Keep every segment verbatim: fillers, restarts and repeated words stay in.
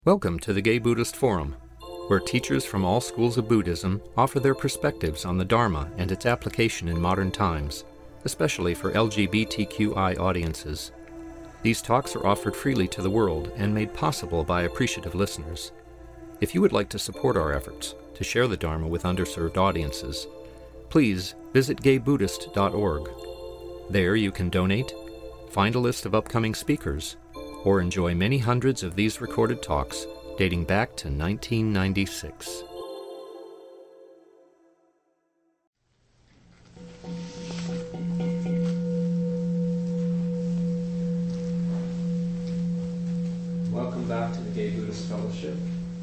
Welcome to the Gay Buddhist Forum, where teachers from all schools of Buddhism offer their perspectives on the Dharma and its application in modern times, especially for L G B T Q I audiences. These talks are offered freely to the world and made possible by appreciative listeners. If you would like to support our efforts to share the Dharma with underserved audiences, please visit gay buddhist dot org. There you can donate, find a list of upcoming speakers, or enjoy many hundreds of these recorded talks dating back to nineteen ninety-six. Welcome back to the Gay Buddhist Fellowship.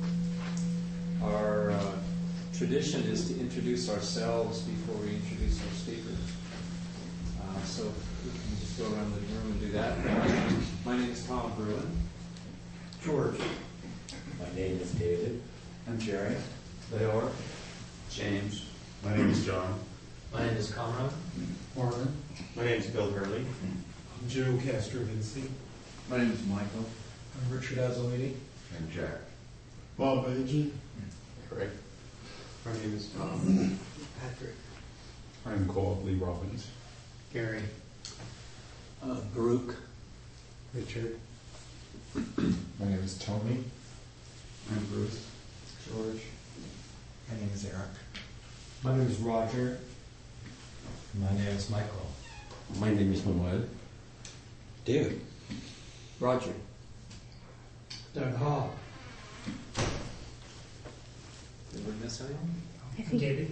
Our uh, tradition is to introduce ourselves before we introduce our speaker. Uh, so we can just go around the room and do that. My name is Tom Bruin. George. My name is David. I'm Jerry. Leor. James. My name is John. My name is Conrad. Marvin. My name is Bill Hurley. I'm Joe Castro-Vinci. My name is Michael. I'm Richard Azzolini. And Jack. Bob Agee. Craig. My name is Tom. Patrick. I'm called Lee Robbins. Gary. Uh, Baruch. Richard. My name is Tony. I'm Bruce. George. My name is Eric. My name is Roger. My name is Michael. My name is Manuel. David. Roger. Doug Hall. Did we miss anyone? I think David.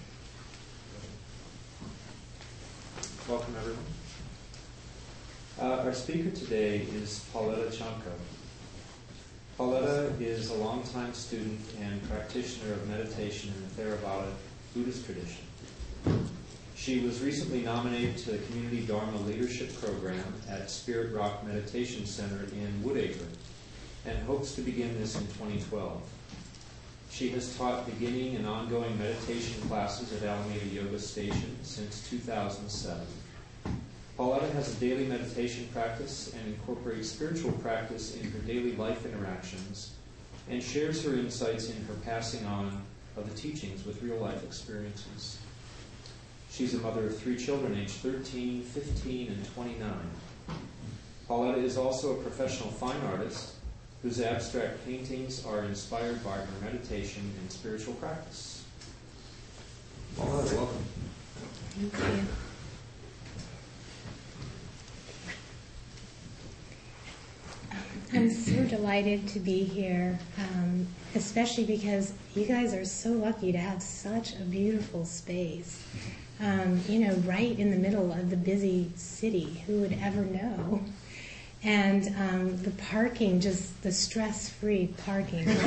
Welcome, everyone. Uh, our speaker today is Pauletta Chanko. Pauletta is a longtime student and practitioner of meditation in the Theravada Buddhist tradition. She was recently nominated to the Community Dharma Leadership Program at Spirit Rock Meditation Center in Woodacre and hopes to begin this in twenty twelve. She has taught beginning and ongoing meditation classes at Alameda Yoga Station since two thousand seven. Pauletta has a daily meditation practice and incorporates spiritual practice in her daily life interactions and shares her insights in her passing on of the teachings with real-life experiences. She's a mother of three children aged thirteen, fifteen, and twenty-nine. Pauletta is also a professional fine artist whose abstract paintings are inspired by her meditation and spiritual practice. Pauletta, welcome. Thank you. I'm so delighted to be here, um, especially because you guys are so lucky to have such a beautiful space. Um, you know, right in the middle of the busy city. Who would ever know? And um, the parking, just the stress-free parking. It's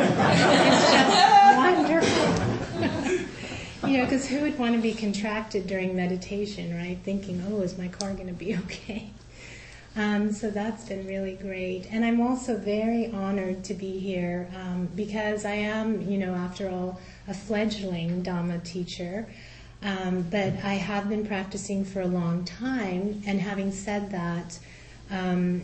just wonderful. You know, because who would want to be contracted during meditation, right? Thinking, oh, is my car going to be okay? Um, so that's been really great. And I'm also very honored to be here um, because I am, you know, after all, a fledgling Dhamma teacher. Um, but I have been practicing for a long time. And having said that, um,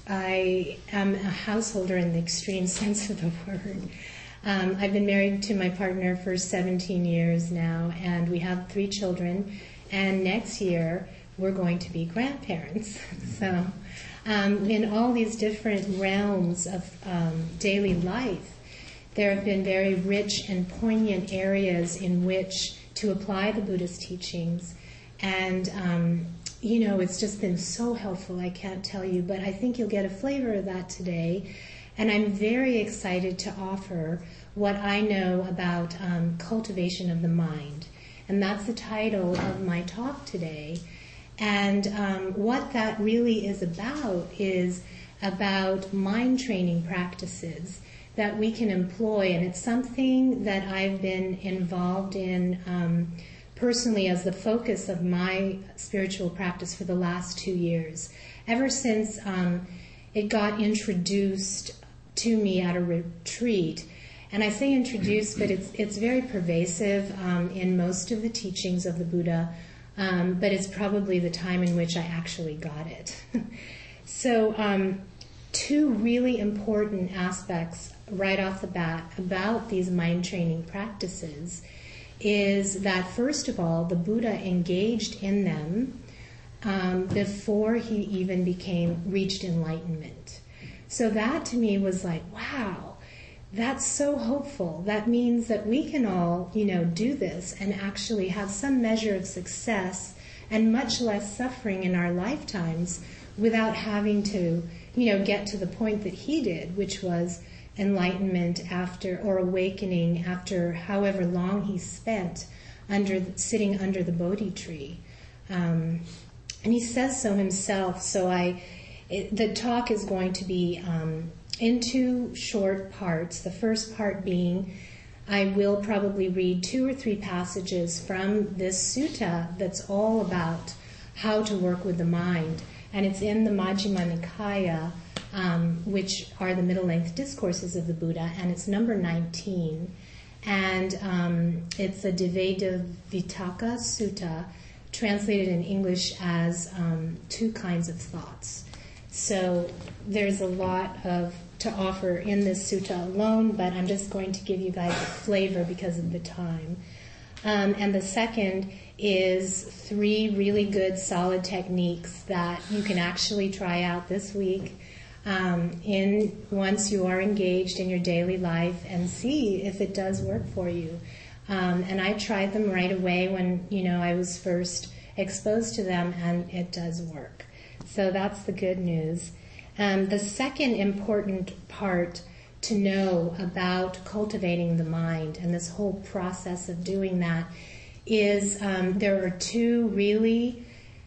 I am a householder in the extreme sense of the word. Um, I've been married to my partner for seventeen years now, and we have three children. And next year, we're going to be grandparents. So um, in all these different realms of um, daily life, there have been very rich and poignant areas in which to apply the Buddhist teachings. And, um, you know, it's just been so helpful, I can't tell you, but I think you'll get a flavor of that today. And I'm very excited to offer what I know about um, cultivation of the mind. And that's the title of my talk today. And um, what that really is about is about mind training practices that we can employ. And it's something that I've been involved in um, personally as the focus of my spiritual practice for the last two years. Ever since um, it got introduced to me at a retreat. And I say introduced, but it's, it's very pervasive um, in most of the teachings of the Buddha. Um, but it's probably the time in which I actually got it. So um, two really important aspects right off the bat about these mind training practices is that, first of all, the Buddha engaged in them um, before he even became reached enlightenment. So that to me was like, wow, that's so hopeful. That means that we can all, you know, do this and actually have some measure of success and much less suffering in our lifetimes without having to, you know, get to the point that he did, which was enlightenment after, or awakening after however long he spent under sitting under the Bodhi tree. Um, and he says so himself. So I, it, the talk is going to be um, in two short parts. The first part being, I will probably read two or three passages from this sutta that's all about how to work with the mind. And it's in the Majjhima Nikaya, um, which are the middle-length discourses of the Buddha, and it's number nineteen. And um, it's a Dvaita Vitakka Sutta, translated in English as um, two kinds of thoughts. So there's a lot of to offer in this sutta alone, but I'm just going to give you guys a flavor because of the time. Um, and the second is three really good, solid techniques that you can actually try out this week um, in once you are engaged in your daily life and see if it does work for you. Um, and I tried them right away when, you know, I was first exposed to them, and it does work. So that's the good news. Um, the second important part to know about cultivating the mind and this whole process of doing that is um, there are two really,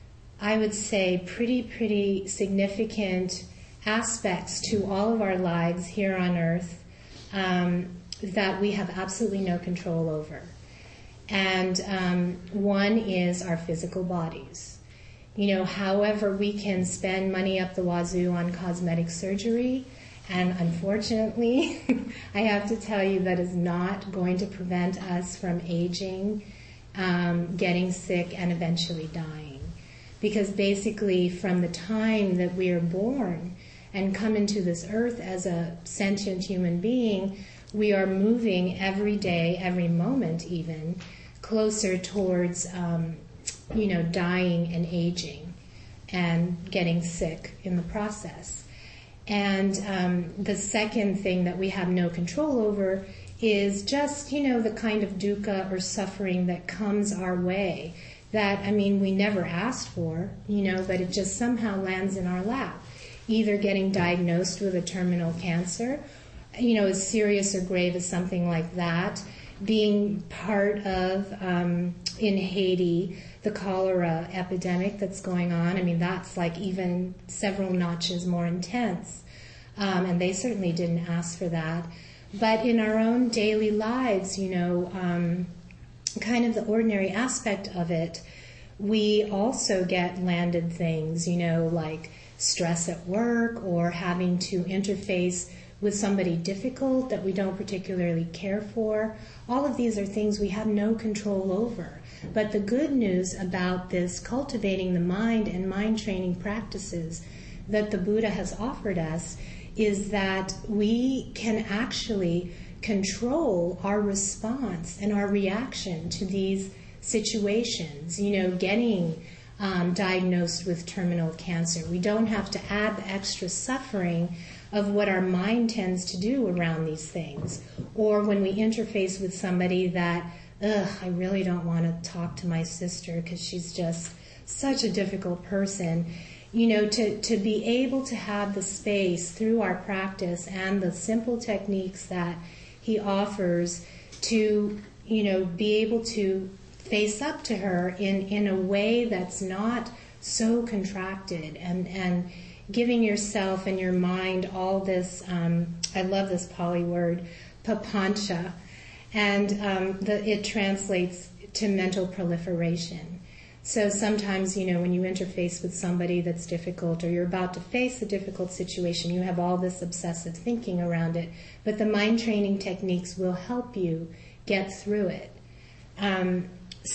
I would say, pretty, pretty significant aspects to all of our lives here on earth um, that we have absolutely no control over. And um, one is our physical bodies. You know, however we can spend money up the wazoo on cosmetic surgery, and unfortunately, I have to tell you that is not going to prevent us from aging, um, getting sick, and eventually dying. Because basically, from the time that we are born and come into this earth as a sentient human being, we are moving every day, every moment even, closer towards, um, you know, dying and aging and getting sick in the process. And um, the second thing that we have no control over is just, you know, the kind of dukkha or suffering that comes our way that, I mean, we never asked for, you know, but it just somehow lands in our lap. Either getting diagnosed with a terminal cancer, you know, as serious or grave as something like that, being part of, um, in Haiti, the cholera epidemic that's going on. I mean, that's like even several notches more intense. Um, and they certainly didn't ask for that. But in our own daily lives, you know, um, kind of the ordinary aspect of it, we also get landed things, you know, like stress at work or having to interface with somebody difficult that we don't particularly care for. All of these are things we have no control over. But the good news about this cultivating the mind and mind training practices that the Buddha has offered us is that we can actually control our response and our reaction to these situations. You know, getting um, diagnosed with terminal cancer. We don't have to add the extra suffering of what our mind tends to do around these things. Or when we interface with somebody that, ugh, I really don't want to talk to my sister because she's just such a difficult person. You know, to, to be able to have the space through our practice and the simple techniques that he offers to, you know, be able to face up to her in, in a way that's not so contracted and, and giving yourself and your mind all this, um, I love this Pali word, papancha, and um, the, it translates to mental proliferation. So sometimes, you know, when you interface with somebody that's difficult or you're about to face a difficult situation, you have all this obsessive thinking around it, but the mind training techniques will help you get through it. Um,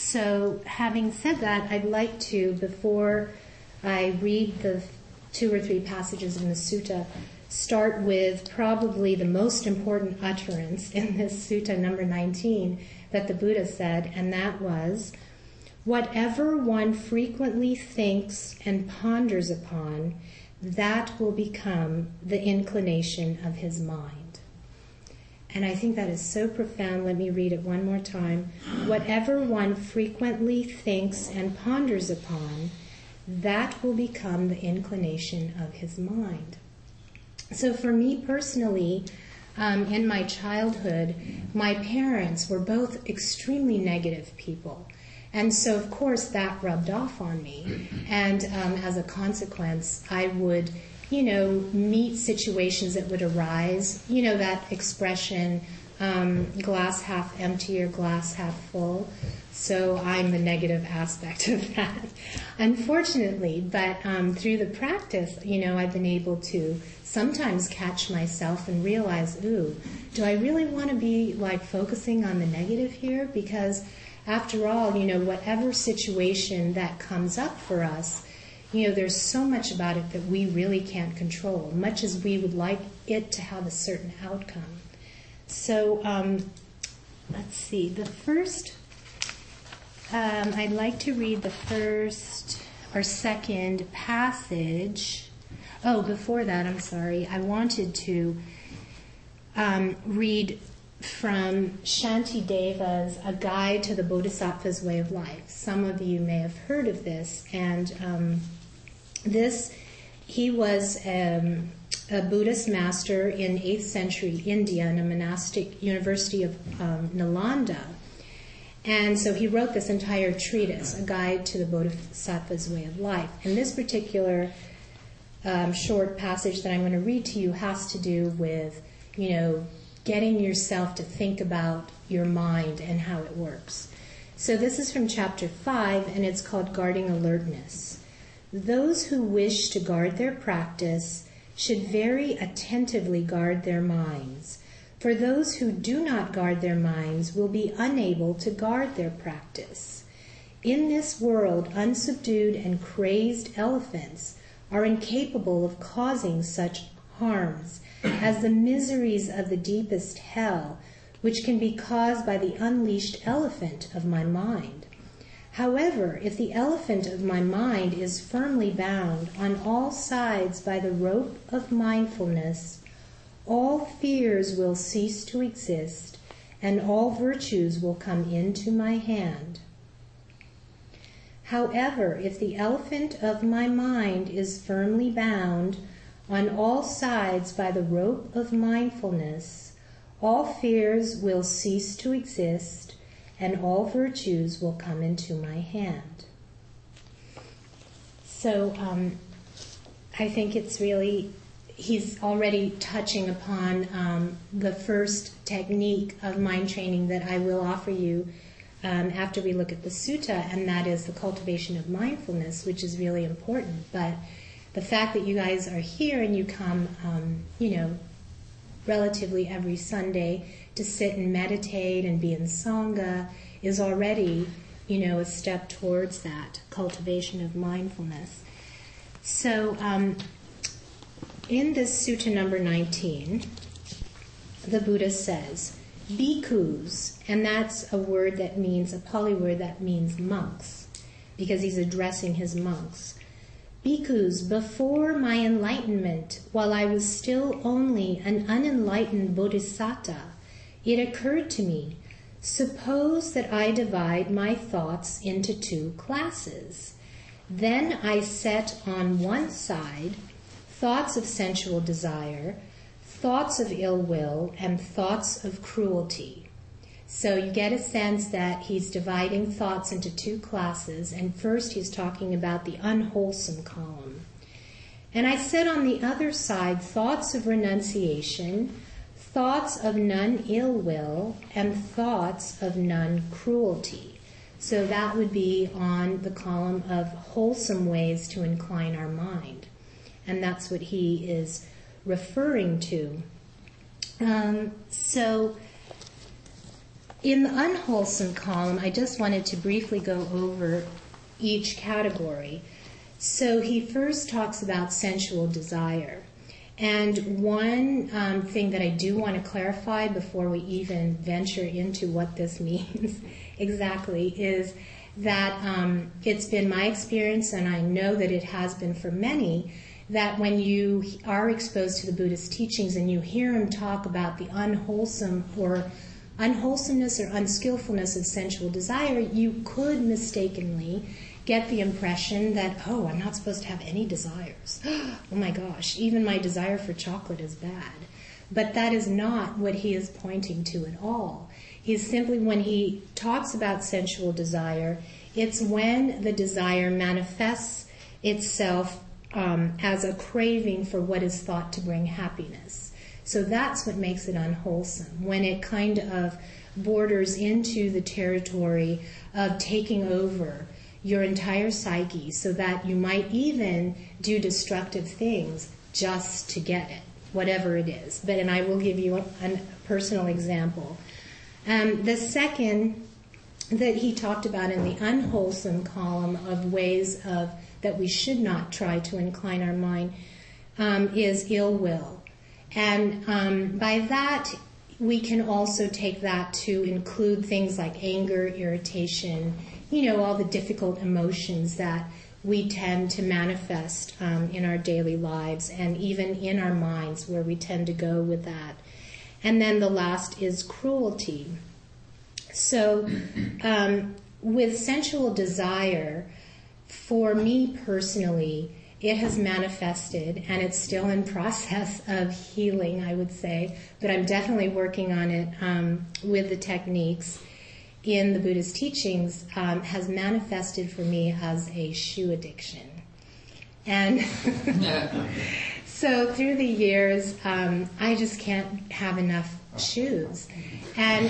so having said that, I'd like to, before I read the two or three passages in the sutta, start with probably the most important utterance in this sutta number nineteen that the Buddha said, and that was, "Whatever one frequently thinks and ponders upon, that will become the inclination of his mind." And I think that is so profound. Let me read it one more time. "Whatever one frequently thinks and ponders upon, that will become the inclination of his mind." So for me personally, um, in my childhood, my parents were both extremely negative people. And so, of course, that rubbed off on me. And um, as a consequence, I would, you know, meet situations that would arise. You know, that expression, um, glass half empty or glass half full. So I'm the negative aspect of that, unfortunately. But um, through the practice, you know, I've been able to sometimes catch myself and realize, ooh, do I really want to be like focusing on the negative here? Because after all, you know, whatever situation that comes up for us, you know, there's so much about it that we really can't control, much as we would like it to have a certain outcome. So, um, let's see, the first, um, I'd like to read the first or second passage. Oh, before that, I'm sorry, I wanted to um, read from Shantideva's A Guide to the Bodhisattva's Way of Life. Some of you may have heard of this, and um, this, he was um, a Buddhist master in eighth century India in a monastic university of um, Nalanda. And so he wrote this entire treatise, A Guide to the Bodhisattva's Way of Life. And this particular um, short passage that I'm going to read to you has to do with, you know, getting yourself to think about your mind and how it works. So this is from chapter five, and it's called Guarding Alertness. Those who wish to guard their practice should very attentively guard their minds, for those who do not guard their minds will be unable to guard their practice. In this world, unsubdued and crazed elephants are incapable of causing such harms as the miseries of the deepest hell, which can be caused by the unleashed elephant of my mind. However, if the elephant of my mind is firmly bound on all sides by the rope of mindfulness, all fears will cease to exist, and all virtues will come into my hand. However, if the elephant of my mind is firmly bound on all sides by the rope of mindfulness, all fears will cease to exist, and all virtues will come into my hand. So um, I think it's really, he's already touching upon um, the first technique of mind training that I will offer you um, after we look at the sutta, and that is the cultivation of mindfulness, which is really important. But the fact that you guys are here and you come, um, you know, relatively every Sunday to sit and meditate and be in Sangha is already, you know, a step towards that cultivation of mindfulness. So, um, in this sutta number nineteen, the Buddha says, bhikkhus, and that's a word that means, a Pali word that means monks, because he's addressing his monks. Bhikkhus, before my enlightenment, while I was still only an unenlightened bodhisattva, it occurred to me, suppose that I divide my thoughts into two classes. Then I set on one side thoughts of sensual desire, thoughts of ill will, and thoughts of cruelty. So you get a sense that he's dividing thoughts into two classes, and first he's talking about the unwholesome column. And I set on the other side thoughts of renunciation, thoughts of none ill will, and thoughts of none cruelty. So that would be on the column of wholesome ways to incline our mind. And that's what he is referring to. Um, so in the unwholesome column, I just wanted to briefly go over each category. So he first talks about sensual desire. And one um, thing that I do want to clarify before we even venture into what this means exactly is that um, it's been my experience, and I know that it has been for many, that when you are exposed to the Buddhist teachings and you hear him talk about the unwholesome or unwholesomeness or unskillfulness of sensual desire, you could mistakenly get the impression that, oh, I'm not supposed to have any desires. Oh my gosh, even my desire for chocolate is bad. But that is not what he is pointing to at all. He's simply, when he talks about sensual desire, it's when the desire manifests itself um, as a craving for what is thought to bring happiness. So that's what makes it unwholesome, when it kind of borders into the territory of taking over your entire psyche, so that you might even do destructive things just to get it, whatever it is. But and I will give you a, a personal example. Um, the second that he talked about in the unwholesome column of ways of that we should not try to incline our mind um, is ill will. And um, by that, we can also take that to include things like anger, irritation, you know, all the difficult emotions that we tend to manifest um, in our daily lives and even in our minds, where we tend to go with that. And then the last is cruelty. So um, with sensual desire, for me personally, it has manifested, and it's still in process of healing, I would say, but I'm definitely working on it um, with the techniques in the Buddhist teachings, um, has manifested for me as a shoe addiction. And so through the years, um, I just can't have enough shoes. And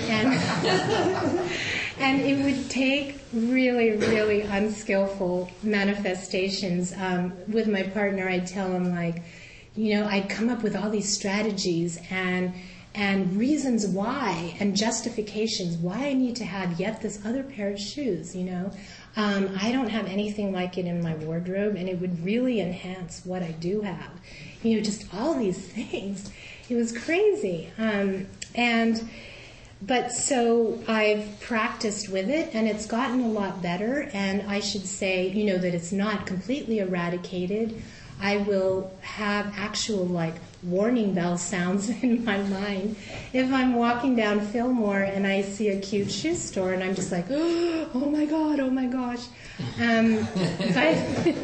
and and it would take really, really unskillful manifestations. Um, with my partner, I'd tell him, like, you know, I'd come up with all these strategies and and reasons why and justifications why I need to have yet this other pair of shoes, you know. Um, I don't have anything like it in my wardrobe, and it would really enhance what I do have. You know, just all these things. It was crazy. Um, and, but so I've practiced with it, and it's gotten a lot better, and I should say, you know, that it's not completely eradicated. I will have actual, like, warning bell sounds in my mind if I'm walking down Fillmore and I see a cute shoe store, and I'm just like, oh my God, oh my gosh. Um, but,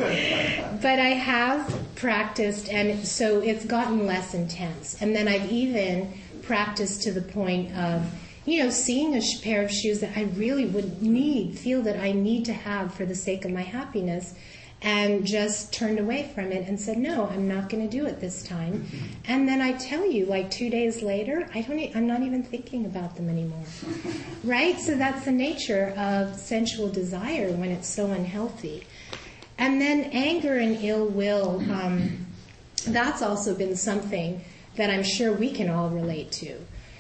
but I have practiced, and so it's gotten less intense. And then I've even practiced to the point of, you know, seeing a sh- pair of shoes that I really would need, feel that I need to have for the sake of my happiness, and just turned away from it and said, no, I'm not going to do it this time. And then I tell you, like two days later, I don't, e- I'm not even thinking about them anymore. Right? So that's the nature of sensual desire when it's so unhealthy. And then anger and ill will, um, that's also been something that I'm sure we can all relate to.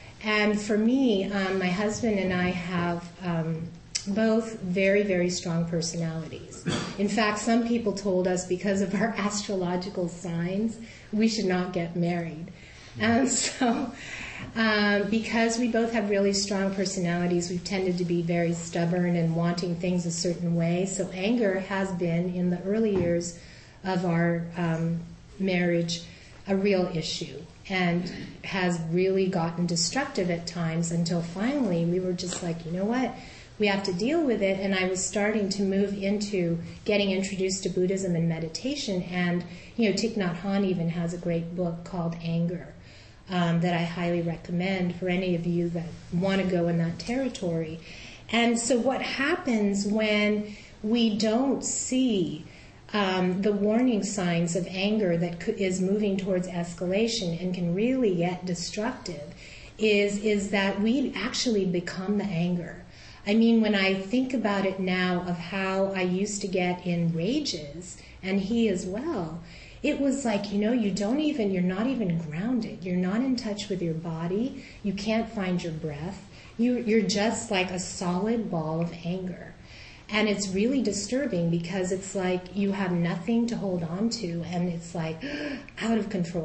And for me, um, my husband and I have um, both very, very strong personalities. In fact, some people told us because of our astrological signs, we should not get married. And so, um, because we both have really strong personalities, we've tended to be very stubborn and wanting things a certain way. So anger has been, in the early years of our um, marriage, a real issue, and has really gotten destructive at times, until finally we were just like, you know what? We have to deal with it. And I was starting to move into getting introduced to Buddhism and meditation. And, you know, Thich Nhat Hanh even has a great book called Anger um, that I highly recommend for any of you that want to go in that territory. And so what happens when we don't see um, the warning signs of anger that is moving towards escalation and can really get destructive is, is that we actually become the anger. I mean, when I think about it now of how I used to get in rages, and he as well, it was like, you know, you don't even, you're not even grounded. You're not in touch with your body. You can't find your breath. You, you're just like a solid ball of anger. And it's really disturbing because it's like you have nothing to hold on to, and it's like out of control.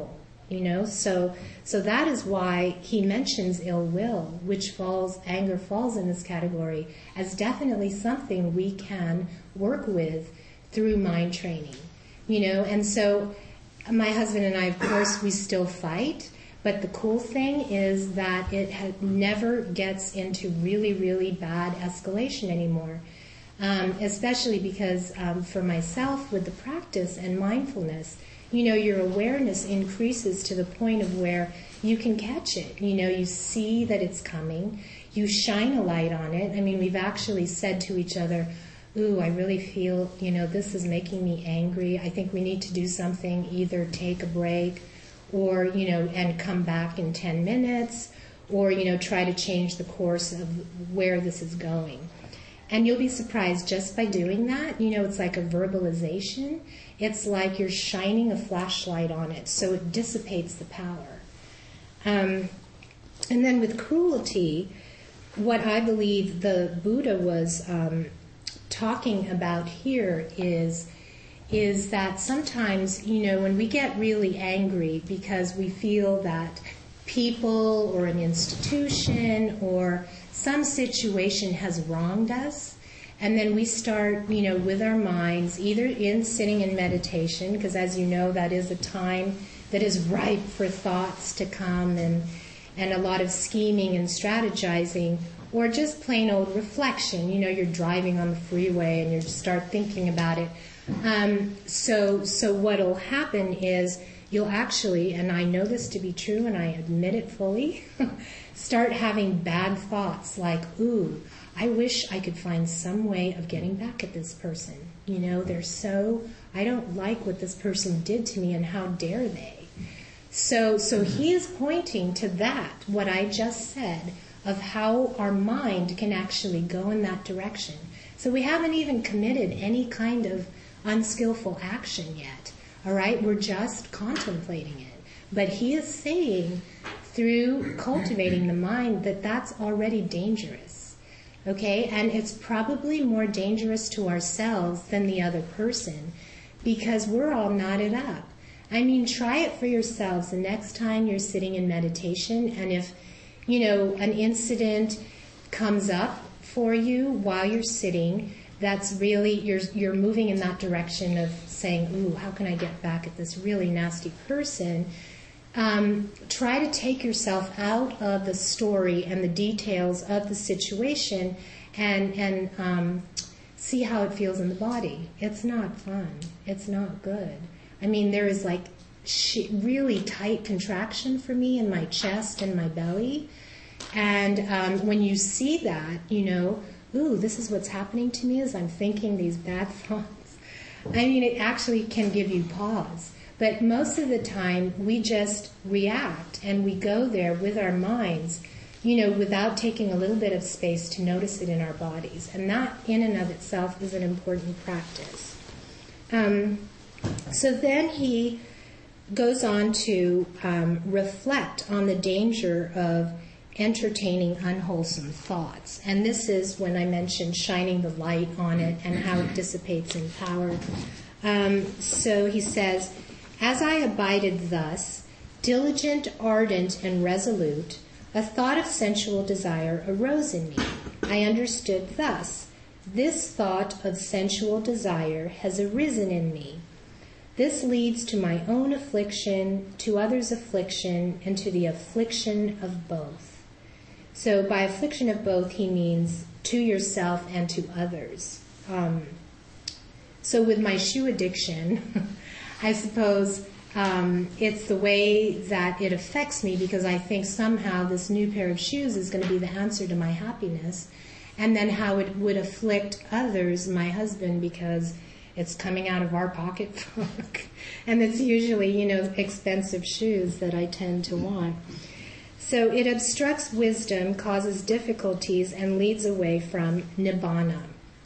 you know. So, so that is why he mentions ill will, which falls, anger falls in this category as definitely something we can work with through mind training, you know. And so, my husband and I, of course, we still fight. But the cool thing is that it ha- never gets into really, really bad escalation anymore. Um, especially because um, for myself, with the practice and mindfulness, you know, your awareness increases to the point of where you can catch it. You know, you see that it's coming. You shine a light on it. I mean, we've actually said to each other, ooh, I really feel, you know, this is making me angry. I think we need to do something, either take a break or, you know, and come back in ten minutes, or, you know, try to change the course of where this is going. And you'll be surprised just by doing that. You know, it's like a verbalization. It's like you're shining a flashlight on it, so it dissipates the power. Um, and then with cruelty, what I believe the Buddha was um, talking about here is is that sometimes, you know, when we get really angry because we feel that people or an institution or some situation has wronged us, and then we start, you know, with our minds, either in sitting in meditation, because as you know, that is a time that is ripe for thoughts to come and and a lot of scheming and strategizing, or just plain old reflection. You know, you're driving on the freeway and you just start thinking about it. Um, so, so what'll happen is you'll actually, and I know this to be true and I admit it fully, start having bad thoughts like, ooh, I wish I could find some way of getting back at this person. You know, they're so, I don't like what this person did to me, and how dare they. So, so he is pointing to that, what I just said, of how our mind can actually go in that direction. So we haven't even committed any kind of unskillful action yet. All right, we're just contemplating it. But he is saying, through cultivating the mind, that that's already dangerous. Okay, and it's probably more dangerous to ourselves than the other person, because we're all knotted up. I mean, try it for yourselves the next time you're sitting in meditation, and if, you know, an incident comes up for you while you're sitting, that's really, you're you're moving in that direction of saying, ooh, how can I get back at this really nasty person? Um, try to take yourself out of the story and the details of the situation, and, and um, see how it feels in the body. It's not fun. It's not good. I mean, there is like sh- really tight contraction for me in my chest and my belly. And um, when you see that, you know, ooh, this is what's happening to me as I'm thinking these bad thoughts. I mean, it actually can give you pause. But most of the time, we just react and we go there with our minds, you know, without taking a little bit of space to notice it in our bodies. And that, in and of itself, is an important practice. Um, so then he goes on to um, reflect on the danger of entertaining unwholesome thoughts. And this is when I mentioned shining the light on it and how it dissipates in power. Um, so he says, as I abided thus, diligent, ardent, and resolute, a thought of sensual desire arose in me. I understood thus, this thought of sensual desire has arisen in me. This leads to my own affliction, to others' affliction, and to the affliction of both. So by affliction of both, he means to yourself and to others. Um, so with my shoe addiction, I suppose um, it's the way that it affects me, because I think somehow this new pair of shoes is going to be the answer to my happiness, and then how it would afflict others, my husband, because it's coming out of our pocketbook, and it's usually, you know, expensive shoes that I tend to want. So it obstructs wisdom, causes difficulties, and leads away from nibbana.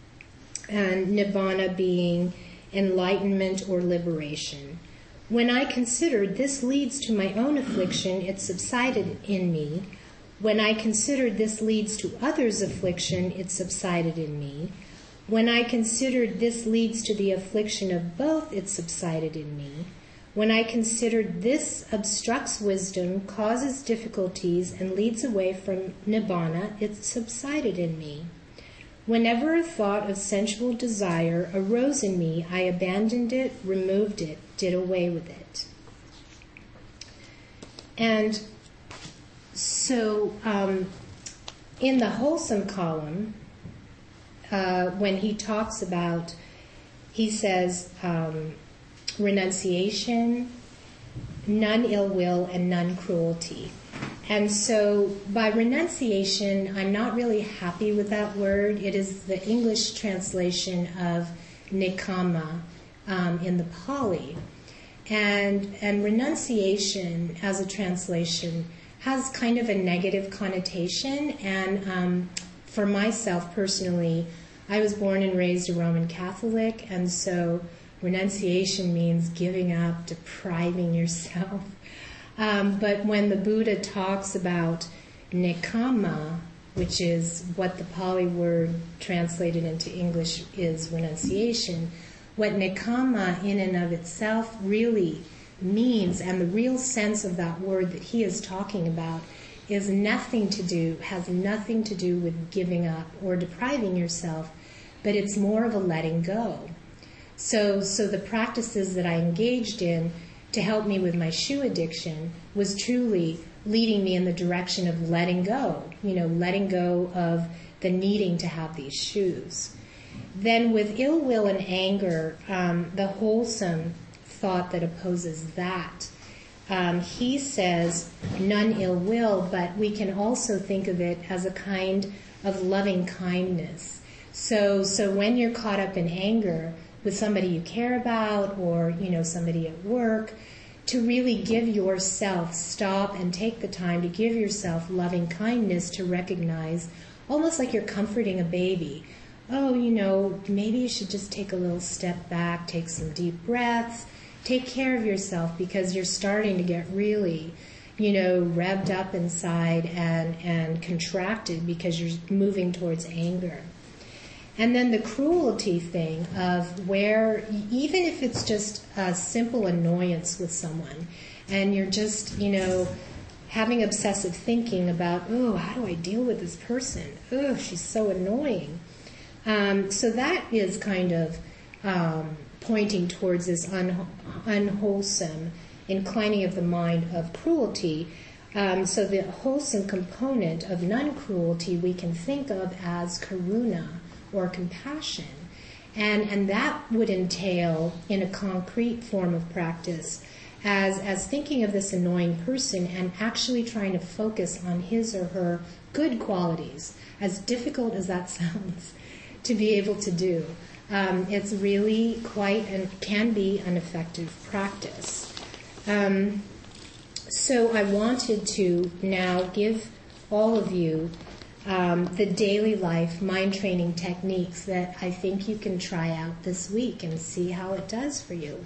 And nibbana being enlightenment or liberation. When I considered this leads to my own affliction, it subsided in me. When I considered this leads to others' affliction, it subsided in me. When I considered this leads to the affliction of both, it subsided in me. When I considered this obstructs wisdom, causes difficulties, and leads away from nibbana, it subsided in me. Whenever a thought of sensual desire arose in me, I abandoned it, removed it, did away with it. And so um, in the wholesome column, uh, when he talks about, he says, um, renunciation, none ill will, and none cruelty. And so by renunciation, I'm not really happy with that word. It is the English translation of nekkhamma um, in the Pali. And, and renunciation as a translation has kind of a negative connotation. And um, for myself personally, I was born and raised a Roman Catholic, and so renunciation means giving up, depriving yourself. Um, but when the Buddha talks about nekkhamma, which is what the Pali word translated into English is renunciation, what nekkhamma in and of itself really means, and the real sense of that word that he is talking about, is nothing to do, has nothing to do with giving up or depriving yourself, but it's more of a letting go. So, so the practices that I engaged in to help me with my shoe addiction was truly leading me in the direction of letting go, you know, letting go of the needing to have these shoes. Then with ill will and anger, um, the wholesome thought that opposes that, um, he says none ill will, but we can also think of it as a kind of loving kindness. So, so when you're caught up in anger with somebody you care about, or, you know, somebody at work, to really give yourself, stop and take the time to give yourself loving kindness, to recognize, almost like you're comforting a baby. Oh, you know, maybe you should just take a little step back, take some deep breaths, take care of yourself, because you're starting to get really, you know, revved up inside and, and contracted because you're moving towards anger. And then the cruelty thing of where, even if it's just a simple annoyance with someone, and you're just, you know, having obsessive thinking about, oh, how do I deal with this person? Oh, she's so annoying. Um, so that is kind of um, pointing towards this un- unwholesome inclining of the mind of cruelty. Um, so the wholesome component of non-cruelty we can think of as karuna, or compassion. And and that would entail, in a concrete form of practice, as, as thinking of this annoying person and actually trying to focus on his or her good qualities, as difficult as that sounds to be able to do. Um, it's really quite and can be an effective practice. Um, so I wanted to now give all of you Um, the daily life mind training techniques that I think you can try out this week and see how it does for you.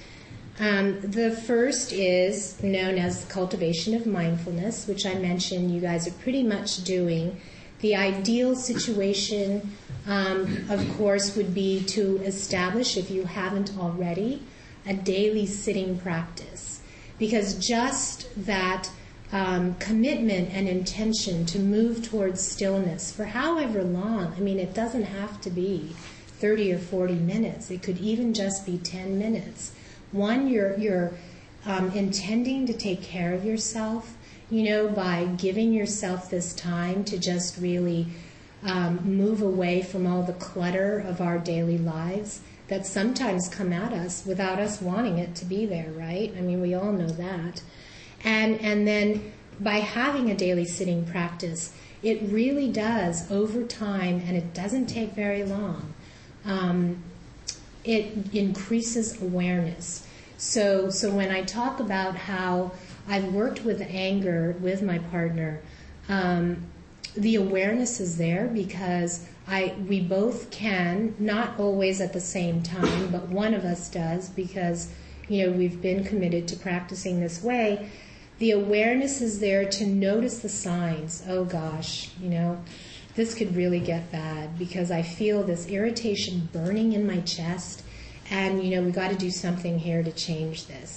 Um, the first is known as the cultivation of mindfulness, which I mentioned you guys are pretty much doing. The ideal situation, um, of course, would be to establish, if you haven't already, a daily sitting practice. Because just that Um, commitment and intention to move towards stillness for however long. I mean, it doesn't have to be thirty or forty minutes. It could even just be ten minutes. One, you're, you're um, intending to take care of yourself, you know, by giving yourself this time to just really um, move away from all the clutter of our daily lives that sometimes come at us without us wanting it to be there, right? I mean, we all know that. And and then by having a daily sitting practice, it really does, over time, and it doesn't take very long, um, it increases awareness. So so when I talk about how I've worked with anger with my partner, um, the awareness is there because I we both can, not always at the same time, but one of us does because, you know, we've been committed to practicing this way. The awareness is there to notice the signs. Oh gosh, you know, this could really get bad because I feel this irritation burning in my chest, and, you know, we got to do something here to change this.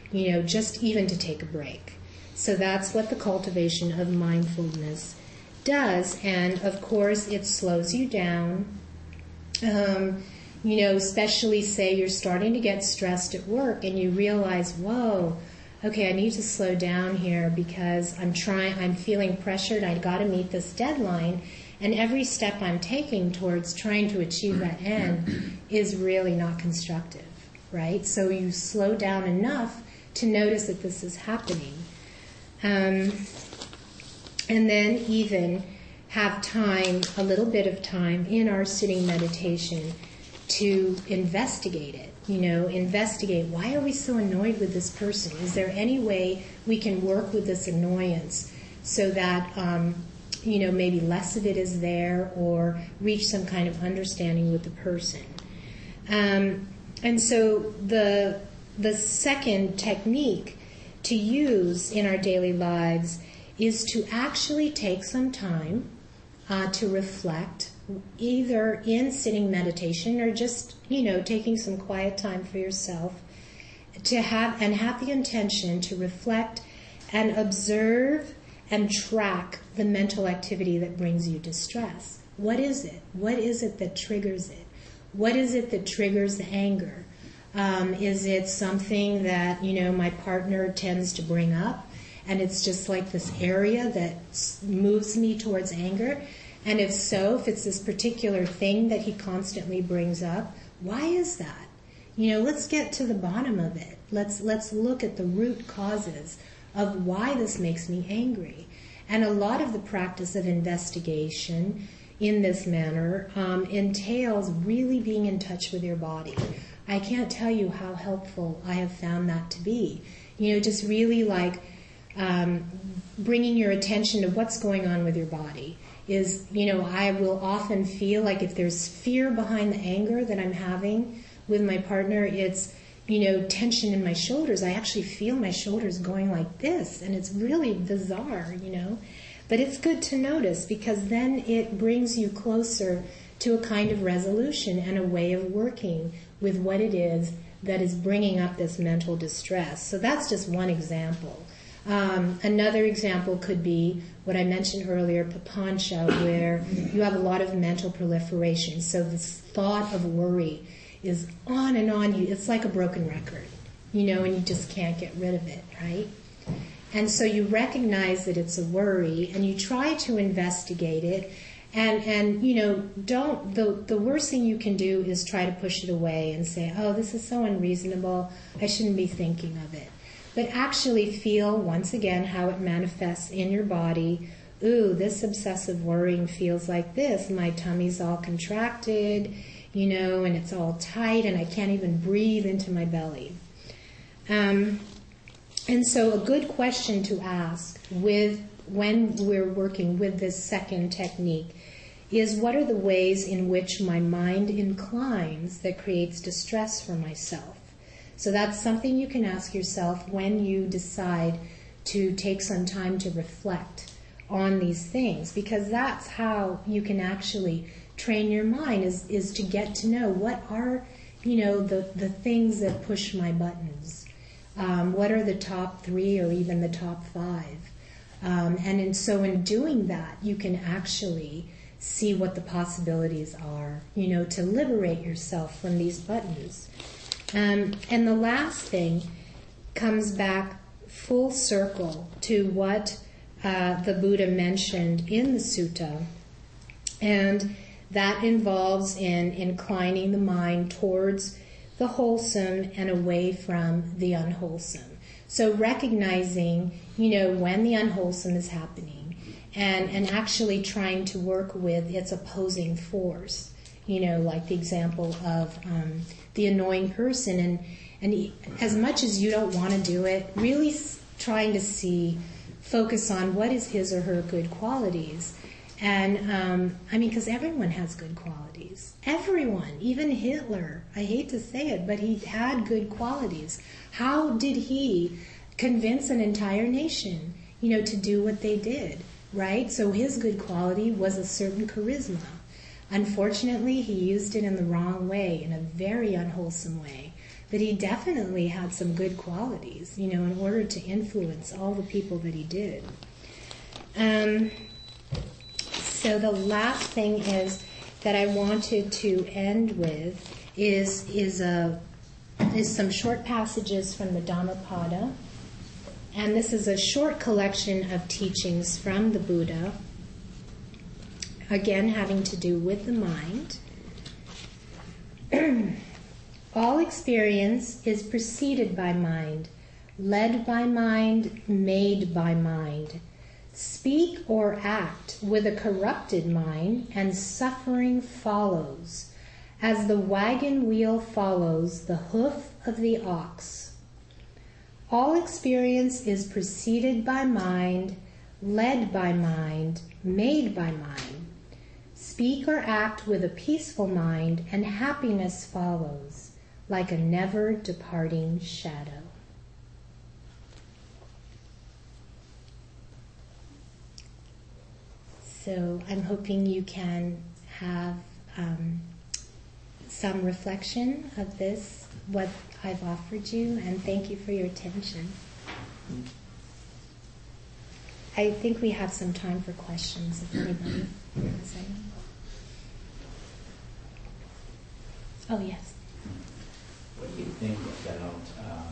you know, just even to take a break. So that's what the cultivation of mindfulness does. And of course, it slows you down. Um, you know, especially say you're starting to get stressed at work and you realize, whoa, okay, I need to slow down here because I'm trying, I'm feeling pressured. I got to meet this deadline. And every step I'm taking towards trying to achieve that end is really not constructive, right? So you slow down enough to notice that this is happening. Um, and then even have time, a little bit of time in our sitting meditation to investigate it. You know, investigate, why are we so annoyed with this person? Is there any way we can work with this annoyance so that, um, you know, maybe less of it is there, or reach some kind of understanding with the person? Um, and so the the second technique to use in our daily lives is to actually take some time uh, to reflect, either in sitting meditation or just, you know, taking some quiet time for yourself, to have and have the intention to reflect and observe and track the mental activity that brings you distress. What is it? What is it that triggers it? What is it that triggers the anger? Um, is it something that, you know, my partner tends to bring up, and it's just like this area that moves me towards anger? And if so, if it's this particular thing that he constantly brings up, why is that? You know, let's get to the bottom of it. Let's let's look at the root causes of why this makes me angry. And a lot of the practice of investigation in this manner um, entails really being in touch with your body. I can't tell you how helpful I have found that to be. You know, just really like um, bringing your attention to what's going on with your body. Is, you know, I will often feel like if there's fear behind the anger that I'm having with my partner, it's, you know, tension in my shoulders. I actually feel my shoulders going like this, and it's really bizarre, you know. But it's good to notice, because then it brings you closer to a kind of resolution and a way of working with what it is that is bringing up this mental distress. So that's just one example. Um, another example could be what I mentioned earlier, papancha, where you have a lot of mental proliferation. So this thought of worry is on and on. You, it's like a broken record, you know, and you just can't get rid of it, right? And so you recognize that it's a worry, and you try to investigate it. And, and you know, don't, the, the worst thing you can do is try to push it away and say, oh, this is so unreasonable, I shouldn't be thinking of it. But actually feel, once again, how it manifests in your body. Ooh, this obsessive worrying feels like this. My tummy's all contracted, you know, and it's all tight, and I can't even breathe into my belly. Um, and so a good question to ask with when we're working with this second technique is, what are the ways in which my mind inclines that creates distress for myself? So that's something you can ask yourself when you decide to take some time to reflect on these things, because that's how you can actually train your mind, is, is to get to know what are, you know, the, the things that push my buttons. Um, what are the top three or even the top five? Um, and in, so in doing that, you can actually see what the possibilities are, you know, to liberate yourself from these buttons. Um, and the last thing comes back full circle to what uh, the Buddha mentioned in the sutta, and that involves in inclining the mind towards the wholesome and away from the unwholesome. So recognizing, you know, when the unwholesome is happening, and, and actually trying to work with its opposing force. You know, like the example of um, the annoying person, and and he, as much as you don't want to do it, really s- trying to see, focus on what is his or her good qualities. And um, I mean, because everyone has good qualities. Everyone, even Hitler. I hate to say it, but he had good qualities. How did he convince an entire nation, you know, to do what they did, right? So his good quality was a certain charisma. Unfortunately, he used it in the wrong way, in a very unwholesome way. that he definitely had some good qualities, you know, in order to influence all the people that he did. Um, so the last thing is that I wanted to end with is is a is some short passages from the Dhammapada, and this is a short collection of teachings from the Buddha, again having to do with the mind. All experience is preceded by mind, led by mind, made by mind. Speak or act with a corrupted mind, and suffering follows, as the wagon wheel follows the hoof of the ox. All experience is preceded by mind, led by mind, made by mind. Speak or act with a peaceful mind, and happiness follows, like a never-departing shadow. So I'm hoping you can have um, some reflection of this, what I've offered you, and thank you for your attention. I think we have some time for questions, if anybody has any. Oh, yes. What do you think about um,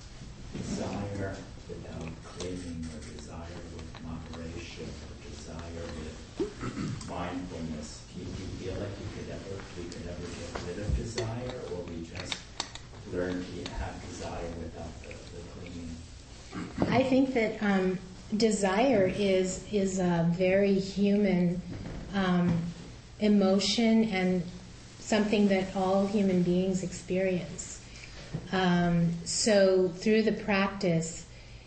desire without craving, or desire with moderation, or desire with mindfulness? Do you, do you feel like you could ever, we could ever get rid of desire, or we just learn to have desire without the, the clinging? I think that um, desire is is a very human um, emotion and something that all human beings experience. Um, so through the practice,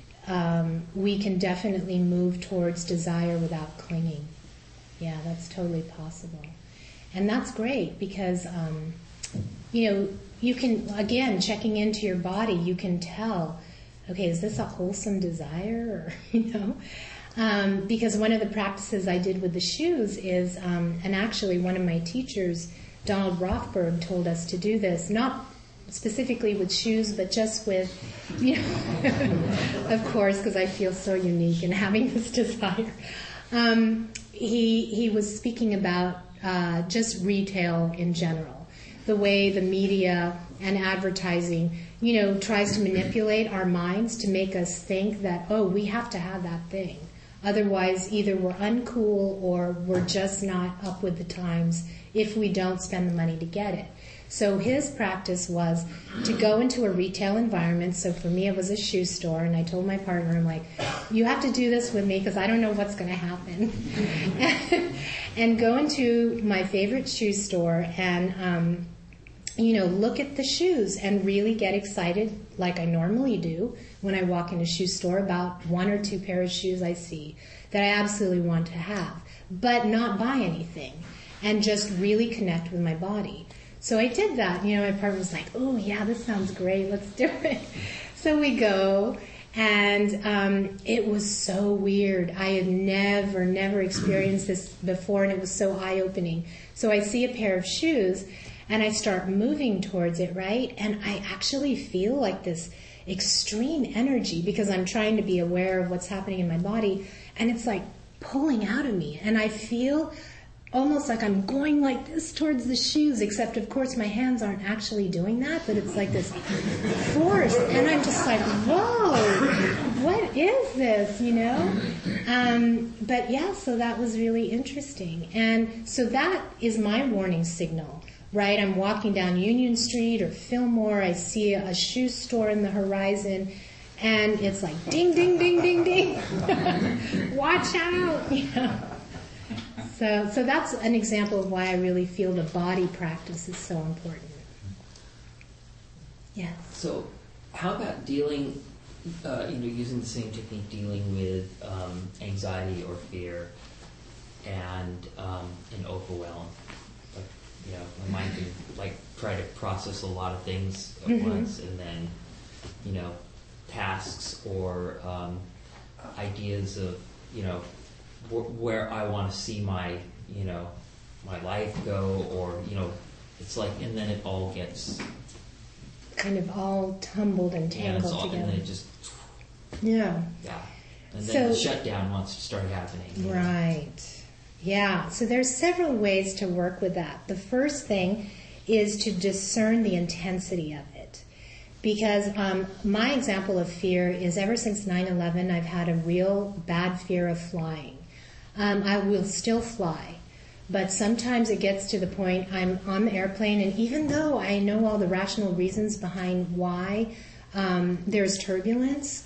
um, we can definitely move towards desire without clinging. Yeah, that's totally possible. And that's great because, um, you know, you can, again, checking into your body, you can tell, okay, is this a wholesome desire? Or, you know, um, because one of the practices I did with the shoes is, um, and actually one of my teachers, Donald Rothberg, told us to do this, not specifically with shoes, but just with, you know, of course, because I feel so unique in having this desire. Um, he he was speaking about uh, just retail in general, the way the media and advertising, you know, tries to manipulate our minds to make us think that, oh, we have to have that thing. Otherwise, either we're uncool or we're just not up with the times if we don't spend the money to get it. So his practice was to go into a retail environment. So for me, it was a shoe store, and I told my partner, I'm like, you have to do this with me because I don't know what's going to happen. And go into my favorite shoe store and, um, you know, look at the shoes and really get excited like I normally do when I walk in a shoe store about one or two pair of shoes I see that I absolutely want to have, but not buy anything and just really connect with my body. So I did that. You know, my partner was like, oh, yeah, this sounds great. Let's do it. So we go, and um, it was so weird. I had never, never experienced this before, and it was so eye-opening. So I see a pair of shoes, and I start moving towards it, right? And I actually feel like this extreme energy because I'm trying to be aware of what's happening in my body, and it's like pulling out of me. And I feel almost like I'm going like this towards the shoes, except of course my hands aren't actually doing that, but it's like this force, and I'm just like, whoa, what is this, you know? Um, but yeah, so that was really interesting. And so that is my warning signal, right? I'm walking down Union Street or Fillmore, I see a shoe store in the horizon, and it's like ding, ding, ding, ding, ding. Watch out, you know? So, so that's an example of why I really feel the body practice is so important. Yes. So, how about dealing, uh, you know, using the same technique, dealing with um, anxiety or fear and um, and overwhelm? Like, you know, my mind can like try to process a lot of things at Mm-hmm. once, and then, you know, tasks or um, ideas of, you know, where I want to see my, you know, my life go, or, you know, it's like, and then it all gets kind of all tumbled and Yeah, it's tangled all, and together. then it just, Yeah. yeah. And then So- the shutdown wants to start happening. you know. Right. Yeah. So there's several ways to work with that. The first thing is to discern the intensity of it. Because um, my example of fear is ever since nine eleven, I've had a real bad fear of flying. Um, I will still fly. But sometimes it gets to the point I'm on the airplane, and even though I know all the rational reasons behind why um, there's turbulence,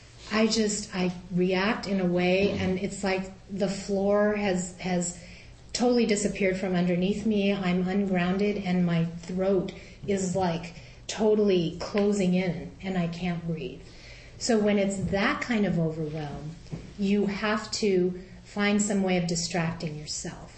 I just, I react in a way, and it's like the floor has has totally disappeared from underneath me. I'm ungrounded, and my throat is like totally closing in, and I can't breathe. So when it's that kind of overwhelm, you have to find some way of distracting yourself.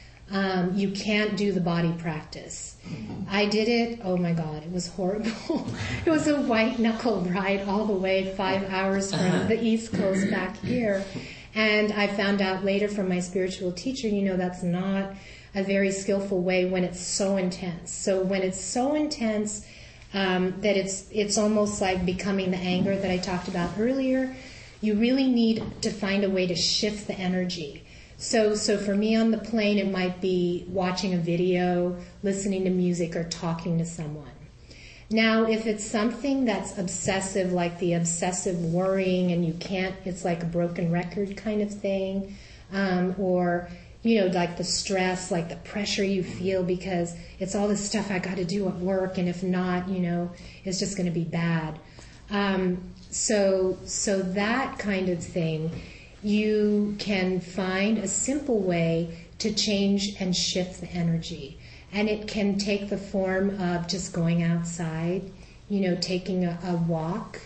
Um, you can't do the body practice. I did it, oh my God, it was horrible. It was a white knuckle ride all the way five hours from the East Coast back here. And I found out later from my spiritual teacher, you know, that's not a very skillful way when it's so intense. So when it's so intense um, that it's it's almost like becoming the anger that I talked about earlier, you really need to find a way to shift the energy. So, so for me on the plane, it might be watching a video, listening to music, or talking to someone. Now, if it's something that's obsessive, like the obsessive worrying, and you can't, it's like a broken record kind of thing, um, or, you know, like the stress, like the pressure you feel because it's all this stuff I got to do at work, and if not, you know, it's just going to be bad. Um, so, so that kind of thing, you can find a simple way to change and shift the energy. And it can take the form of just going outside, you know, taking a, a walk.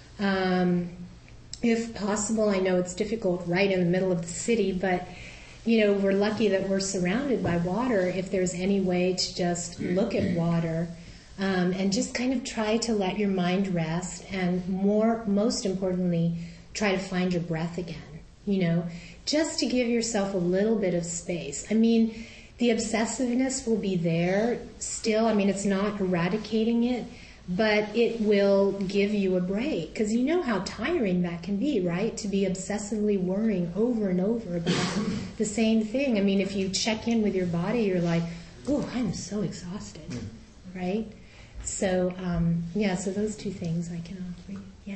Um, if possible, I know it's difficult right in the middle of the city, but, you know, we're lucky that we're surrounded by water. If there's any way to just look at water um, and just kind of try to let your mind rest, and more, most importantly, try to find your breath again. You know, just to give yourself a little bit of space. I mean, the obsessiveness will be there still. I mean, it's not eradicating it, but it will give you a break. Because you know how tiring that can be, right? To be obsessively worrying over and over about the same thing. I mean, if you check in with your body, you're like, oh, I'm so exhausted, right? So, um, yeah, so those two things I can offer you. Yeah.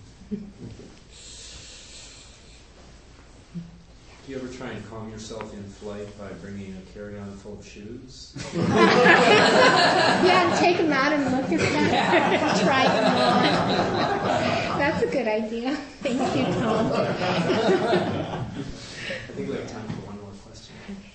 Do you ever try and calm yourself in flight by bringing a carry-on full of shoes? Yeah, take them out and look at them. Try them on. That's a good idea. Thank you, Tom. I think we have time for one more question. Okay.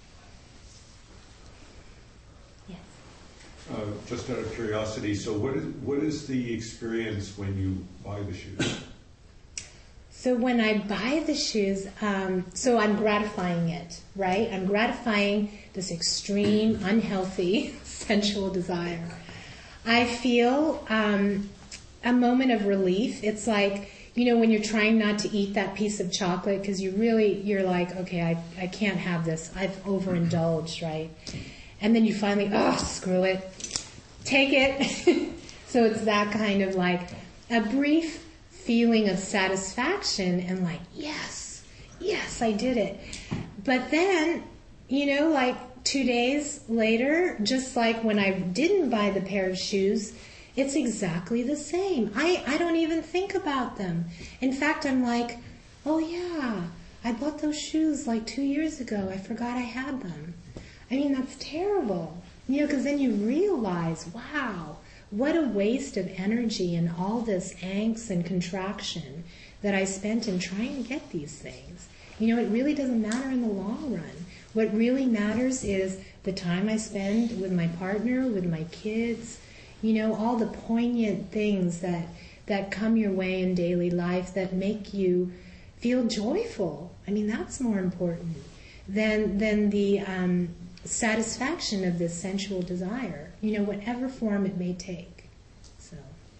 Yes. Uh, just out of curiosity, so what is what is the experience when you buy the shoes? So when I buy the shoes, um, so I'm gratifying it, right? I'm gratifying this extreme, unhealthy, sensual desire. I feel um, a moment of relief. It's like, you know, when you're trying not to eat that piece of chocolate because you really, you're like, okay, I, I can't have this. I've overindulged, right? And then you finally, oh, screw it. Take it. So it's that kind of like a brief feeling of satisfaction and like, yes, yes, I did it. But then, you know, like two days later, just like when I didn't buy the pair of shoes, it's exactly the same. I, I don't even think about them. In fact, I'm like, oh yeah, I bought those shoes like two years ago. I forgot I had them. I mean, that's terrible. You know, because then you realize, wow, what a waste of energy and all this angst and contraction that I spent in trying to get these things. You know, it really doesn't matter in the long run. What really matters is the time I spend with my partner, with my kids, you know, all the poignant things that, that come your way in daily life that make you feel joyful. I mean, that's more important than, than the um, satisfaction of this sensual desire. You know, whatever form it may take. So.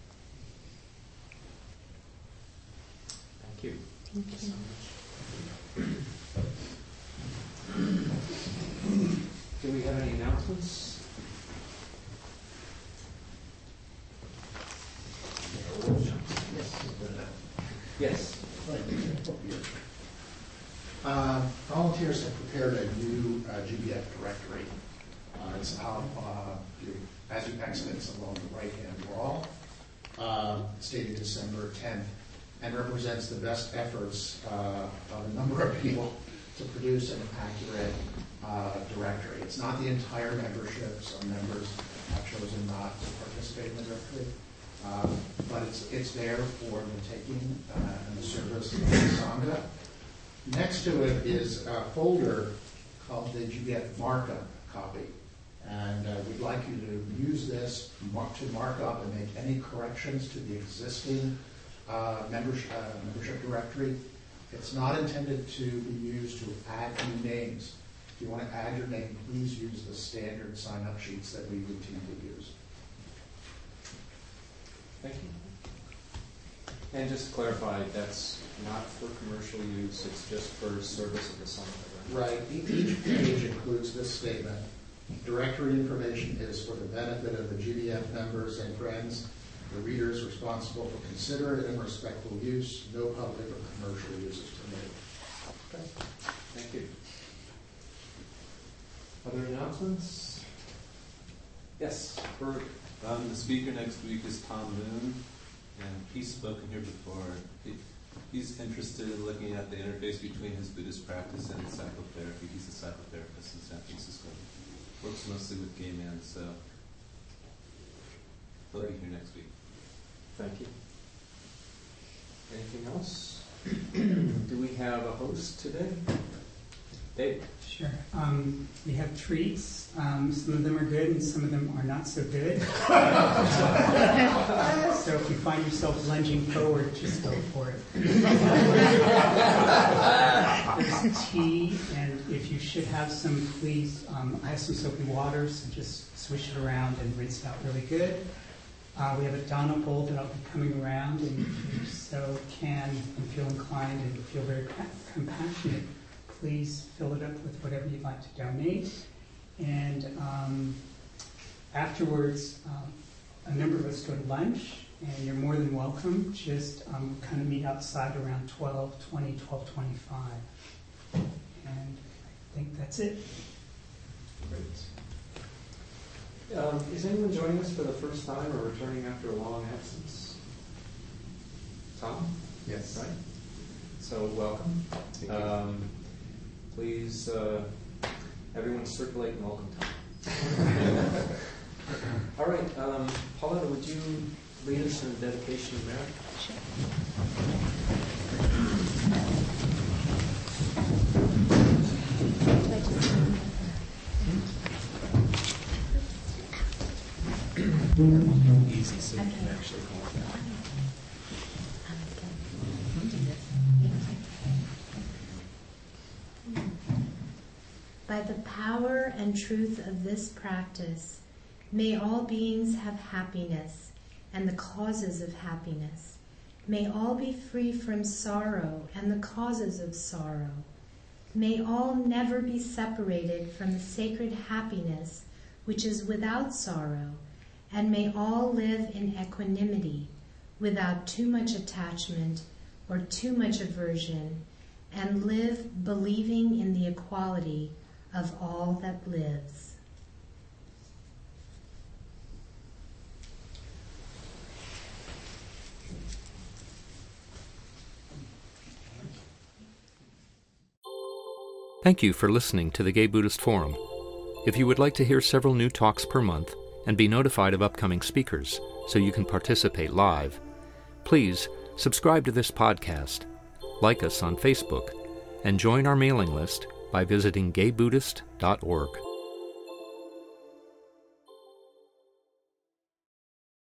Thank you. Thank you. so much. Do we have any announcements? new uh, G B F directory. Uh, it's out, uh, you, as you exit, it's along the right-hand wall, uh, it's dated December tenth, and represents the best efforts uh, of a number of people to produce an accurate uh, directory. It's not the entire membership. Some members have chosen not to participate in the directory, uh, but it's it's there for the taking uh, and the service of the Sangha. Next to it is a folder called the G B F markup copy, and uh, we'd like you to use this mark, to mark up and make any corrections to the existing uh, membership, uh, membership directory. It's not intended to be used to add new names. If you want to add your name, please use the standard sign-up sheets that we routinely use. Thank you. And just to clarify, that's not for commercial use, it's just for service of the Sangha, right? Right. E- Each page includes this statement. Directory information is for the benefit of the G B F members and friends. The reader is responsible for considerate and respectful use. No public or commercial use is permitted. Okay. Thank you. Other announcements? Yes, Bert. Um, the speaker next week is Tom Moon, and he's spoken here before. He, he's interested in looking at the interface between his Buddhist practice and psychotherapy. He's a psychotherapist in San Francisco. Works mostly with gay men, so he'll be here next week. Thank you. Anything else? Do we have a host today? Dave? Sure. Um, we have treats. Um, some of them are good and some of them are not so good. So if you find yourself lunging forward, just go for it. There's tea, and if you should have some, please, um, I have some soapy water, so just swish it around and rinse it out really good. Uh, we have a Dana bowl that I'll be coming around, and if you so can and feel inclined and feel very compassionate, please fill it up with whatever you'd like to donate. And um, afterwards, um, a number of us go to lunch, and you're more than welcome. Just um, kind of meet outside around twelve twenty, twelve twenty-five. And I think that's it. Great. Um, is anyone joining us for the first time or returning after a long absence? Tom? Yes. Right. So welcome. Um, please, uh, everyone circulate and welcome Tom. All right, um, Pauletta, would you lead us in the dedication of merit? Sure. Easy, so you can actually hold that. By the power and truth of this practice, may all beings have happiness and the causes of happiness. May all be free from sorrow and the causes of sorrow. May all never be separated from the sacred happiness which is without sorrow, and may all live in equanimity, without too much attachment or too much aversion, and live believing in the equality of all that lives. Thank you for listening to the Gay Buddhist Forum. If you would like to hear several new talks per month and be notified of upcoming speakers so you can participate live, please subscribe to this podcast, like us on Facebook, and join our mailing list by visiting gay buddhist dot org.